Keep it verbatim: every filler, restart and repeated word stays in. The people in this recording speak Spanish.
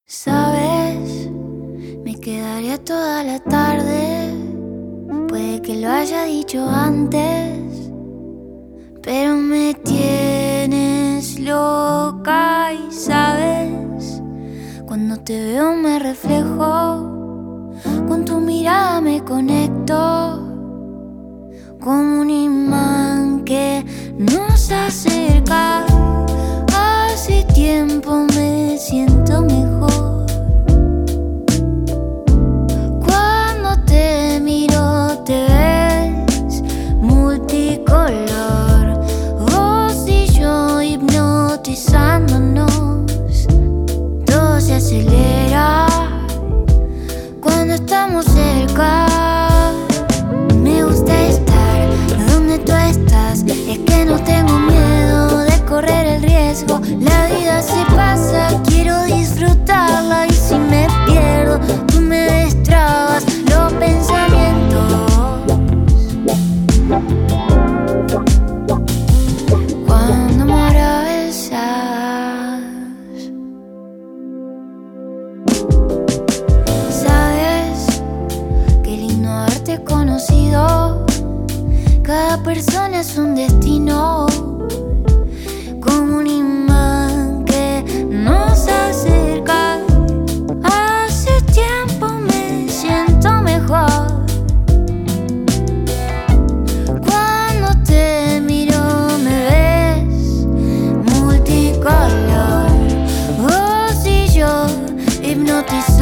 Sabes, me quedaría toda la tarde. Puede que lo haya dicho antes, pero me tienes loca. Y sabes, cuando te veo me reflejo, con tu mirada me conecto, como un imán que nos acerca. Hace tiempo me siento mejor cuando te miro, te ves multicolor. Vos y yo hipnotizándonos, todo se acelera cuando estamos cerca. Me gusta estar donde tú estás, es que no tengo miedo de correr el riesgo. La vida se pasa, quiero disfrutarla, y si me pierdo, tú me destrabas los pensamientos. Cuando me abrazas, sabes, qué lindo haberte conocido. Cada persona es un destino, como un imán que nos acerca. Hace tiempo me siento mejor cuando te miro, me ves multicolor. Vos y yo hipnotizados,